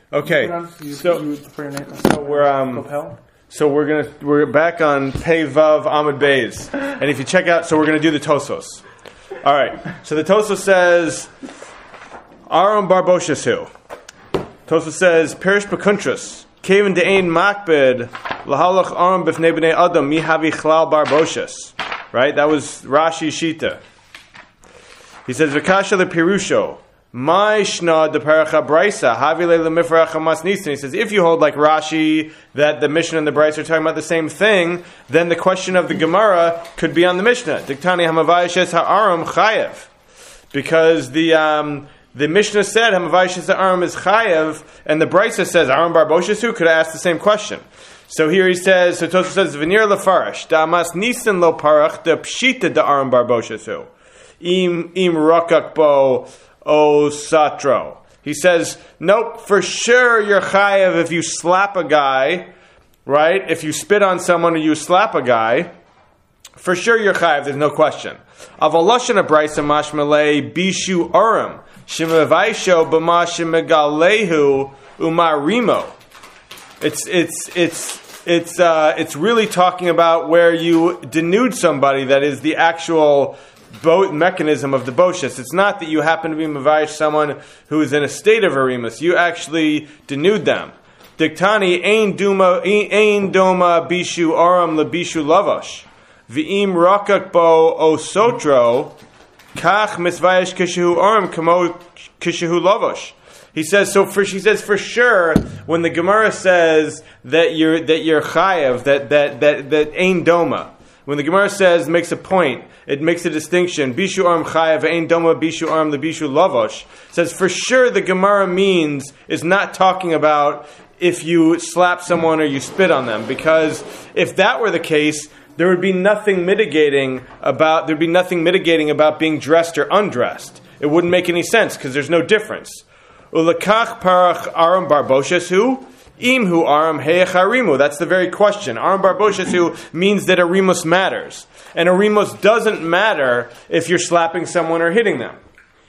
Okay, so we're back on Pei Vav Amud Beis, and if you check out, so we're gonna do the Tosos. All right, so the Tosos says Aram bar Boshesu. Tosos says Perish Bekuntras Kevin De'ain Makbid Lahalach Aram B'fnei Bnei Adam Mihavi Chlal bar Boshes. Right, that was Rashi Shita. He says V'kasha lePirusho. My shna de paracha brisa havile lemifracha masnisin. He says if you hold like Rashi that the Mishnah and the Brisa are talking about the same thing, then the question of the Gemara could be on the Mishnah. Diktani hamavayishes ha'aram chayev, because the Mishnah said hamavayishes ha'aram is chayev, and the Brisa says aram bar boshesu could ask the same question. So here he says, so Tosfos says v'nir lefarish da masnisin lo parach de pshita da aram bar boshesu im rakak bo O Satro. He says, nope, for sure you're chayav if you slap a guy, right? If you spit on someone or you slap a guy, for sure you're chayav, there's no question. Avaloshan abraisa mashmalei bishu aram, shemavaisho b'mashim megalehu umarimo. It's really talking about where you denude somebody, that is the actual mechanism of the boshes. It's not that you happen to be mavayish someone who is in a state of arimus. You actually denude them. Diktani ein doma bishu aram lebishu lavash v'im rakak bo osotro kach misvayish kishu aram kamo kishu lavash. She says for sure when the Gemara says that you're chayev that ein doma. When the Gemara makes a point, it makes a distinction. Bishu arm chayav ein doma bishu arm lebishu lavosh. Says for sure the Gemara is not talking about if you slap someone or you spit on them, because if that were the case, there would be nothing mitigating about being dressed or undressed. It wouldn't make any sense because there's no difference. Ulakach parach aram bar boshesu. Imhu aram heyech harimu. That's the very question. Aram bar boshesu means that arimus matters. And arimus doesn't matter if you're slapping someone or hitting them.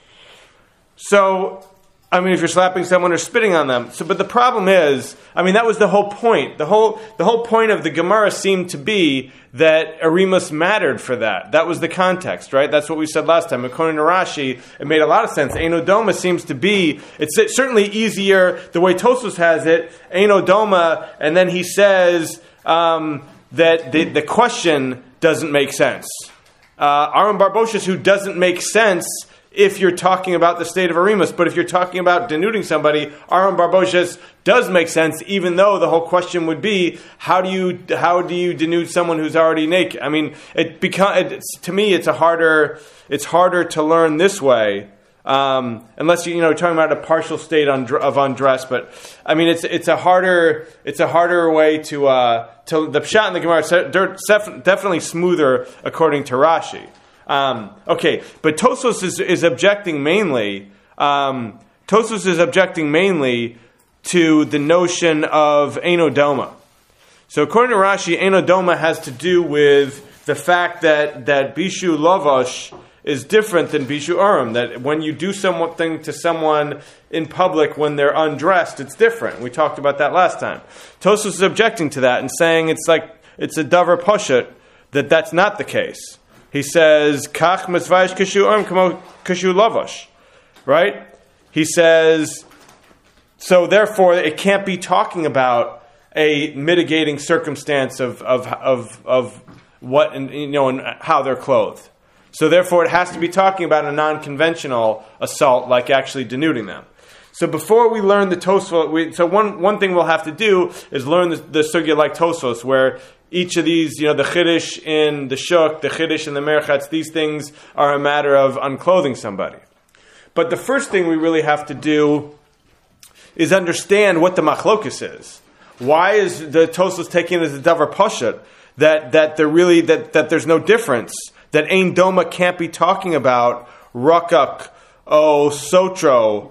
So, if you're slapping someone or spitting on them. But the problem is, that was the whole point. The whole point of the Gemara seemed to be that arimus mattered for that. That was the context, right? That's what we said last time. According to Rashi, it made a lot of sense. Einodoma seems to be, it's certainly easier, the way Tosfos has it, Einodoma, and then he says that the question doesn't make sense. Aram bar Boshesu doesn't make sense if you're talking about the state of arimus, but if you're talking about denuding somebody, Aram bar Boshes does make sense, even though the whole question would be, how do you denude someone who's already naked? To me, it's harder to learn this way, unless you're talking about a partial state of undress. But it's a harder way to the pshat in the Gemara is definitely smoother according to Rashi. Okay, but Tosfos is objecting mainly. Tosfos is objecting mainly to the notion of Einodoma. So according to Rashi, Einodoma has to do with the fact that Bishu Lavash is different than Bishu Aram. That when you do something to someone in public when they're undressed, it's different. We talked about that last time. Tosfos is objecting to that and saying it's a davar pashut that's not the case. He says, Kach misvayish kishu arm kamo kishu lavash. Right? He says, so therefore it can't be talking about a mitigating circumstance of what and how they're clothed. So therefore it has to be talking about a non-conventional assault, like actually denuding them. So before we learn the Tosfos, one thing we'll have to do is learn the sugya like Tosfos, where each of these, the chiddush in the shuk, the chiddush in the merchatz, these things are a matter of unclothing somebody. But the first thing we really have to do is understand what the machlokus is. Why is the Tosfos taking it as a davar pashut that there's no difference, that ein doma can't be talking about rakak o sotro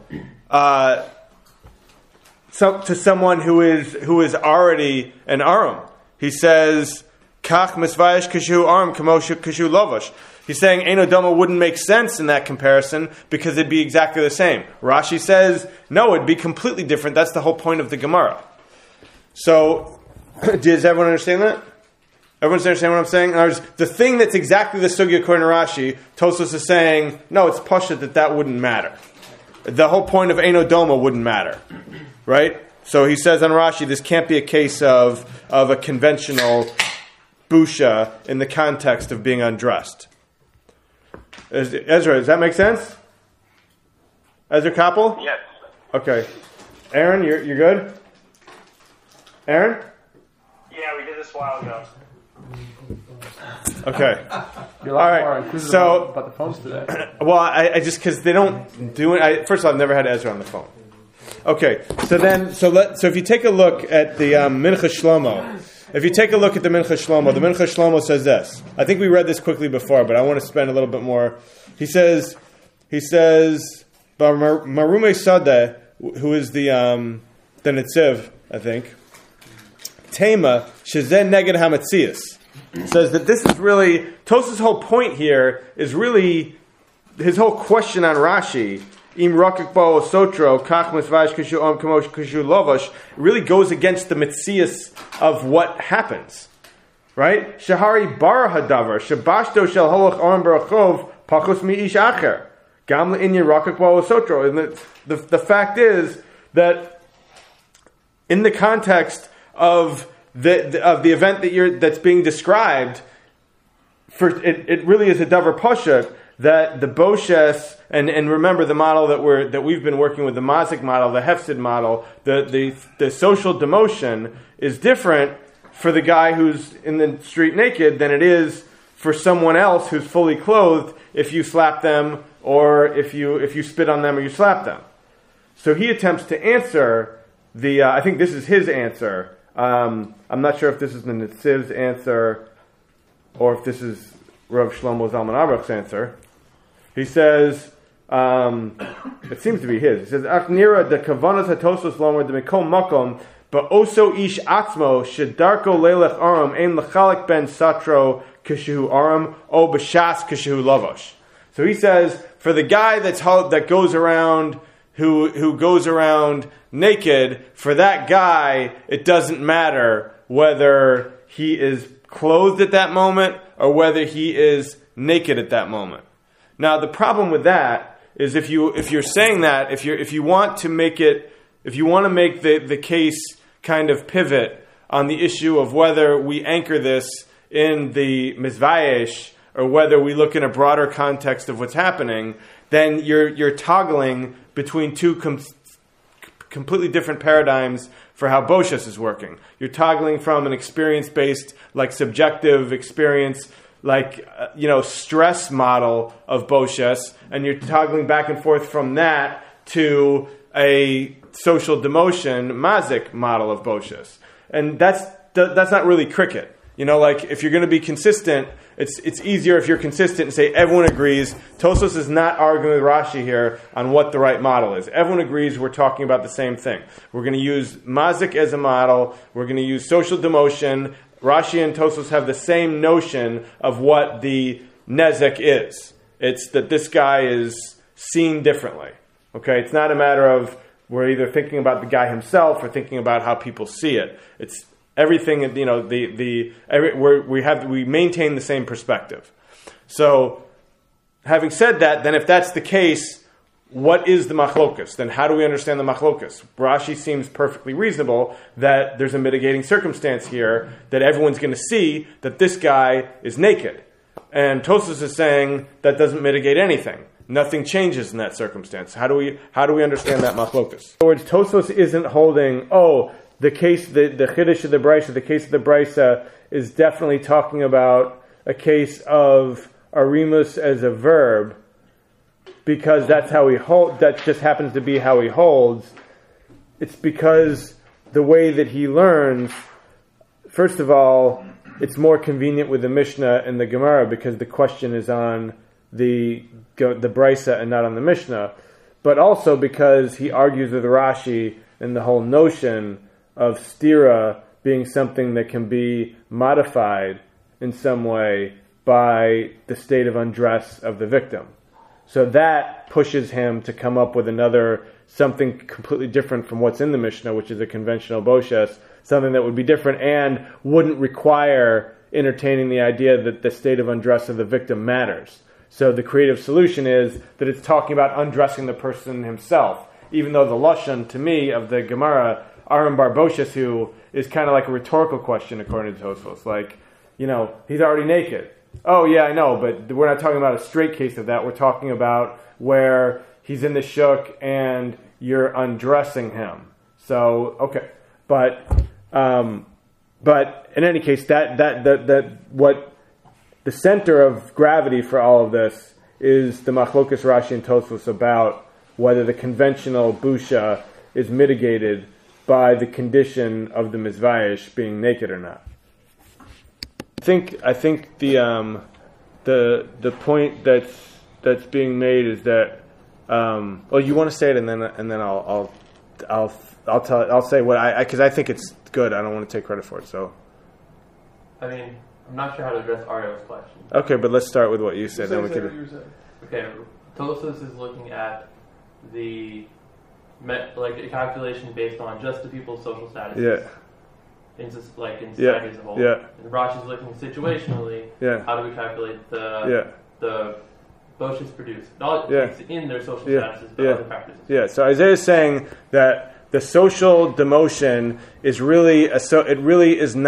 to someone who is already an aram. He says, Kach misvayish kishu arm kamoshu kishu lovash. He's saying Eino Doma wouldn't make sense in that comparison because it'd be exactly the same. Rashi says, no, it'd be completely different. That's the whole point of the Gemara. So, does everyone understand that? Everyone understand what I'm saying? In other words, the thing that's exactly the sugya according to Rashi, Tosfos is saying, no, it's pashut that wouldn't matter. The whole point of Eino Doma wouldn't matter. Right? So he says on Rashi, this can't be a case of a conventional busha in the context of being undressed. Ezra, does that make sense? Ezra Koppel? Yes. Okay. Aaron, you're good? Aaron? Yeah, we did this a while ago. Okay. You're All right. So about the phones today. Well, I just because they don't do it. First of all, I've never had Ezra on the phone. Okay. So if you take a look at the Mincha Shlomo. If you take a look at the Mincha Shlomo says this. I think we read this quickly before, but I want to spend a little bit more. He says, Marume Sadeh, who is the Netziv, I think, Tema Shezen Neged Hamatzias, says that this is really Tos's whole point here is really his whole question on Rashi. Im rakik bo sotro kach misvash kishu om kamosh kishu lovash really goes against the mitzias of what happens, right? Shahari bar hadavar shabashto shel holach oram barachov pachos mi ish acher gam le'inyan rakik bo sotro. And the fact is that in the context of the event that's being described, it really is a davar pashut that the boshes and remember the model that we've been working with, the mazik model, the hefsid model, the social demotion is different for the guy who's in the street naked than it is for someone else who's fully clothed if you slap them or if you spit on them or you slap them. So he attempts to answer I think this is his answer. I'm not sure if this is the Netziv's answer or if this is Rav Shlomo Zalman Auerbach's answer. He says, it seems to be his. He says, Achnira de kavanas hatosos lomer de mikol makom, but oso ish atzmo shedarko lelech aram ein lechalik ben satro kishu aram o b'shas kishu lavosh. So he says, for the guy that goes around who goes around naked, for that guy, it doesn't matter whether he is clothed at that moment or whether he is naked at that moment. Now, the problem with that is if you're saying that, if you want to make the case kind of pivot on the issue of whether we anchor this in the Mizvayesh or whether we look in a broader context of what's happening, then you're toggling between two completely different paradigms for how Boshes is working. You're toggling from an experience-based, like subjective experience, like stress model of Boshes, and you're toggling back and forth from that to a social demotion, mazik model of Boshes. And that's not really cricket. Like if you're going to be consistent, it's easier if you're consistent and say everyone agrees. Tosfos is not arguing with Rashi here on what the right model is. Everyone agrees we're talking about the same thing. We're going to use mazik as a model. We're going to use social demotion. Rashi and Tosfos have the same notion of what the nezek is. It's that this guy is seen differently. Okay, it's not a matter of we're either thinking about the guy himself or thinking about how people see it. It's everything. We maintain the same perspective. So, having said that, then if that's the case, what is the machlokas? Then how do we understand the machlokas? Rashi seems perfectly reasonable that there's a mitigating circumstance here that everyone's going to see that this guy is naked. And Tosfos is saying that doesn't mitigate anything. Nothing changes in that circumstance. How do we understand that machlokas? In other words, Tosfos isn't holding, the case, the Chiddush of the Brisa, the case of the Brisa is definitely talking about a case of arimus as a verb, because that's how he hold. That just happens to be how he holds. It's because the way that he learns. First of all, it's more convenient with the Mishnah and the Gemara because the question is on the Brisa and not on the Mishnah. But also because he argues with Rashi and the whole notion of stira being something that can be modified in some way by the state of undress of the victim. So that pushes him to come up with something completely different from what's in the Mishnah, which is a conventional boshes, something that would be different and wouldn't require entertaining the idea that the state of undress of the victim matters. So the creative solution is that it's talking about undressing the person himself, even though the lashon, to me, of the Gemara, Aram bar Bosheshu, is kind of like a rhetorical question according to Tosfos. Like, he's already naked. Oh, yeah, I know, but we're not talking about a straight case of that. We're talking about where he's in the shuk and you're undressing him. So, okay. But in any case, that what the center of gravity for all of this is the Machlokas Rashi and Tosfos about whether the conventional busha is mitigated by the condition of the mizvayish being naked or not. I think the point that's being made is that you want to say it and then I'll say what because I think it's good. I don't want to take credit for it. So I'm not sure how to address Ario's question. Okay, but let's start with what you said. Okay, Tosfos is looking at a calculation based on just the people's social status. Yeah. In society as a whole. Yeah. And Rashi is looking situationally. Yeah. How do we calculate the boshes produced? Not in their social statuses, but other factors. Yeah. So Isaiah is saying that the social demotion is really it's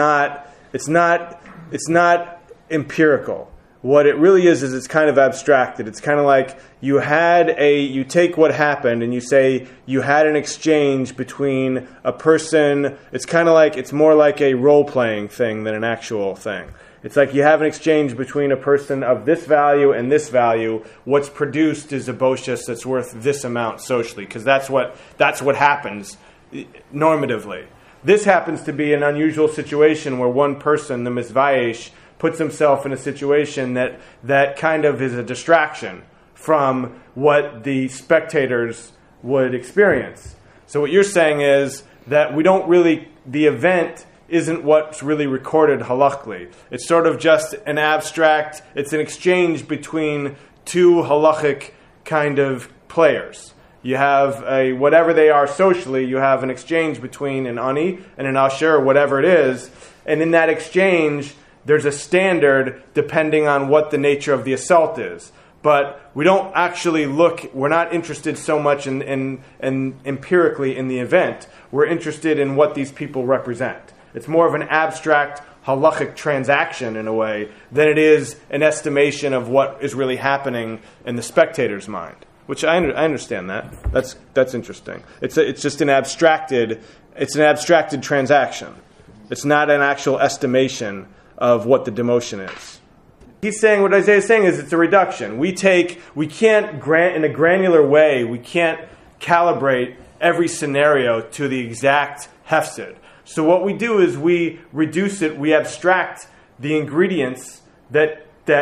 not empirical. What it really is it's kind of abstracted. It's kind of like you take what happened and you say you had an exchange between a person. It's more like a role-playing thing than an actual thing. It's like you have an exchange between a person of this value and this value. What's produced is a boshes that's worth this amount socially, because that's what happens normatively. This happens to be an unusual situation where one person, the mizvayish, puts himself in a situation that kind of is a distraction from what the spectators would experience. So what you're saying is that the event isn't what's really recorded halakhically. It's sort of just an abstract, it's an exchange between two halachic kind of players. You have whatever they are socially, you have an exchange between an ani and an asher, or whatever it is, and in that exchange, there's a standard depending on what the nature of the assault is. But we don't actually we're not interested so much in empirically in the event. We're interested in what these people represent. It's more of an abstract halachic transaction in a way than it is an estimation of what is really happening in the spectator's mind. Which I understand that. That's interesting. It's just an abstracted transaction. It's not an actual estimation of what the demotion is. He's saying, what Isaiah is saying is it's a reduction. We can't grant in a granular way, we can't calibrate every scenario to the exact hefsid. So what we do is we reduce it, we abstract the ingredients that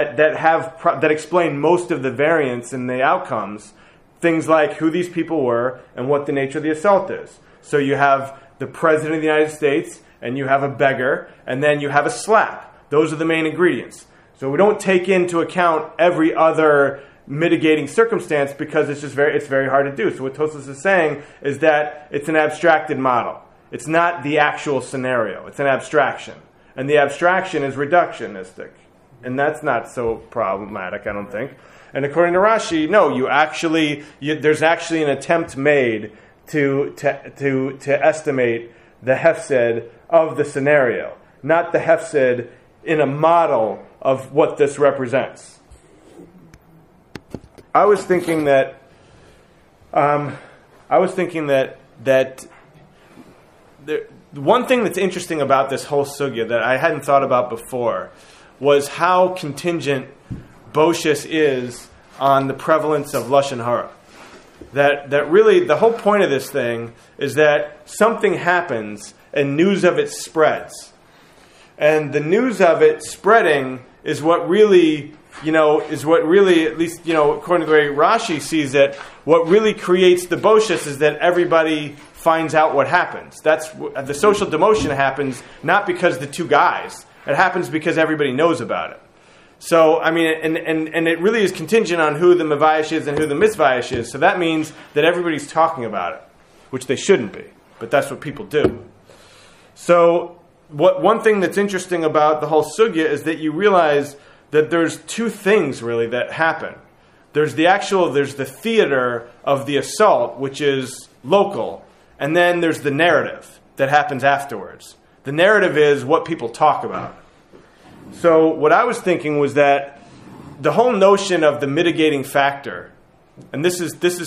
explain most of the variance in the outcomes, things like who these people were and what the nature of the assault is. So you have the President of the United States, and you have a beggar, and then you have a slap. Those are the main ingredients. So we don't take into account every other mitigating circumstance because it's very hard to do. So what Tosfos is saying is that it's an abstracted model. It's not the actual scenario. It's an abstraction. And the abstraction is reductionistic. And that's not so problematic, I don't think. And according to Rashi, no, there's actually an attempt made to estimate the hefsed of the scenario, not the hefsed in a model of what this represents. I was thinking that the one thing that's interesting about this whole sugya that I hadn't thought about before was how contingent boshes is on the prevalence of lashon hara. That really the whole point of this thing is that something happens and news of it spreads. And the news of it spreading is what really, at least, according to the way Rashi sees it, what really creates the boshes is that everybody finds out what happens. That's the social demotion happens not because the two guys. It happens because everybody knows about it. So, I mean, and it really is contingent on who the Mavayish is and who the Mitzvayish is. So that means that everybody's talking about it, which they shouldn't be. But that's what people do. So one thing that's interesting about the whole sugya is that you realize that there's two things, really, that happen. There's the theater of the assault, which is local, and then there's the narrative that happens afterwards. The narrative is what people talk about. So what I was thinking was that the whole notion of the mitigating factor, and this is the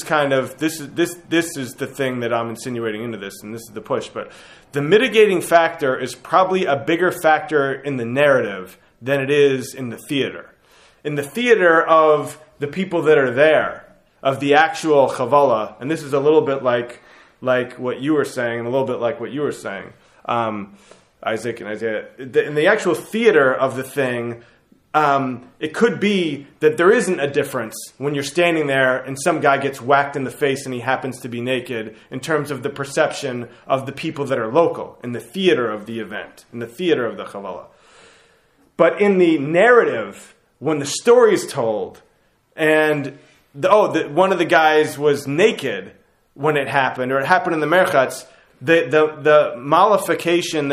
thing that I'm insinuating into this, and this is the push, but the mitigating factor is probably a bigger factor in the narrative than it is in the theater. In the theater of the people that are there, of the actual Chavala, and this is a little bit like what you were saying, and a little bit like what you were saying, Isaac and Isaiah. In the actual theater of the thing, it could be that there isn't a difference when you're standing there and some guy gets whacked in the face and he happens to be naked in terms of the perception of the people that are local, in the theater of the event, in the theater of the Chavala. But in the narrative, when the story is told, and one of the guys was naked when it happened, or it happened in the Merchatz, the mollification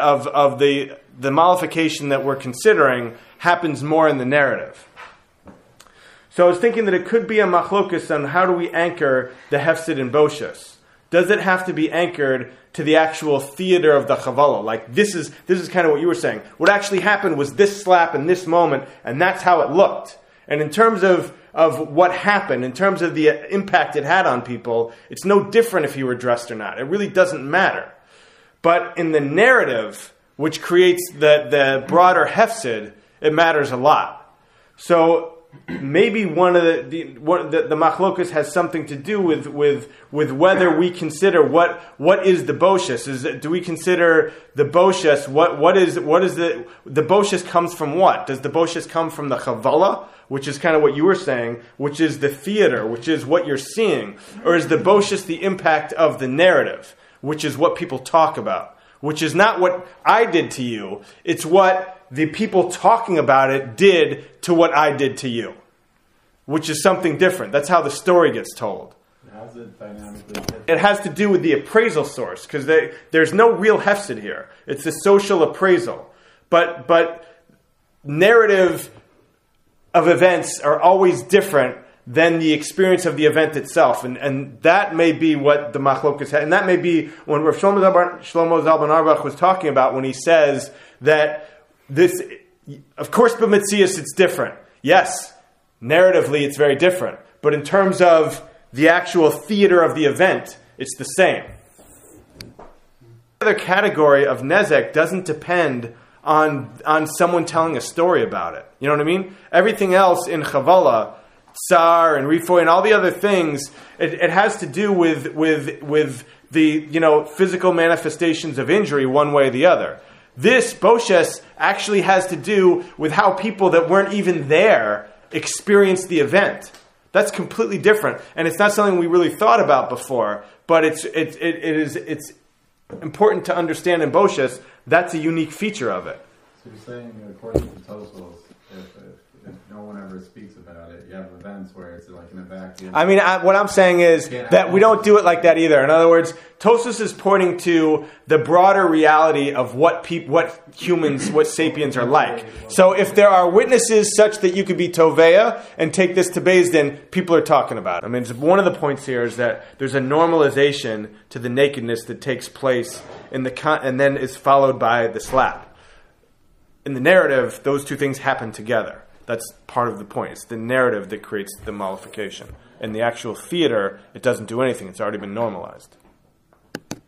the mollification that we're considering happens more in the narrative. So I was thinking that it could be a machlokus on how do we anchor the hefsid and boshas. Does it have to be anchored to the actual theater of the Chavala? Like this is kind of what you were saying. What actually happened was this slap in this moment, and that's how it looked. And in terms of what happened, in terms of the impact it had on people, it's no different if you were dressed or not. It really doesn't matter. But in the narrative, which creates the broader hefsid, it matters a lot. So maybe one of the machlokas has something to do with whether we consider what is the boshas. Do we consider the boshas? What is the boshas comes from what? Does the boshas come from the chavala, which is kind of what you were saying, which is the theater, which is what you're seeing, or is the boshas the impact of the narrative, which is what people talk about, which is not what I did to you, it's what the people talking about it did to what I did to you, which is something different. That's how the story gets told. How's it dynamically different? It has to do with the appraisal source, because there's no real hefsid here. It's a social appraisal. But narrative of events are always different than the experience of the event itself. And that may be what the machlokas had. And that may be when Rav Shlomo Zalman Auerbach was talking about when he says that this, of course, b'metzias it's different. Yes, narratively it's very different. But in terms of the actual theater of the event, it's the same. The other category of nezek doesn't depend on someone telling a story about it. You know what I mean? Everything else in Chavala, Tsar and Rifoy and all the other things, it has to do with the physical manifestations of injury one way or the other. This Boshes actually has to do with how people that weren't even there experienced the event. That's completely different, and it's not something we really thought about before. But it's important to understand in Boshes. That's a unique feature of it. So you're saying, according to Tosfos, if no one ever speaks about it, you have events where it's like in a vacuum. I mean, what I'm saying is that we don't do it like that either. In other words, Tosfos is pointing to the broader reality of what humans, what sapiens are like. So if there are witnesses such that you could be Toveya and take this to Beis Din, people are talking about it. I mean, one of the points here is that there's a normalization to the nakedness that takes place and then is followed by the slap. In the narrative, those two things happen together. That's part of the point. It's the narrative that creates the mollification. In the actual theater, it doesn't do anything. It's already been normalized.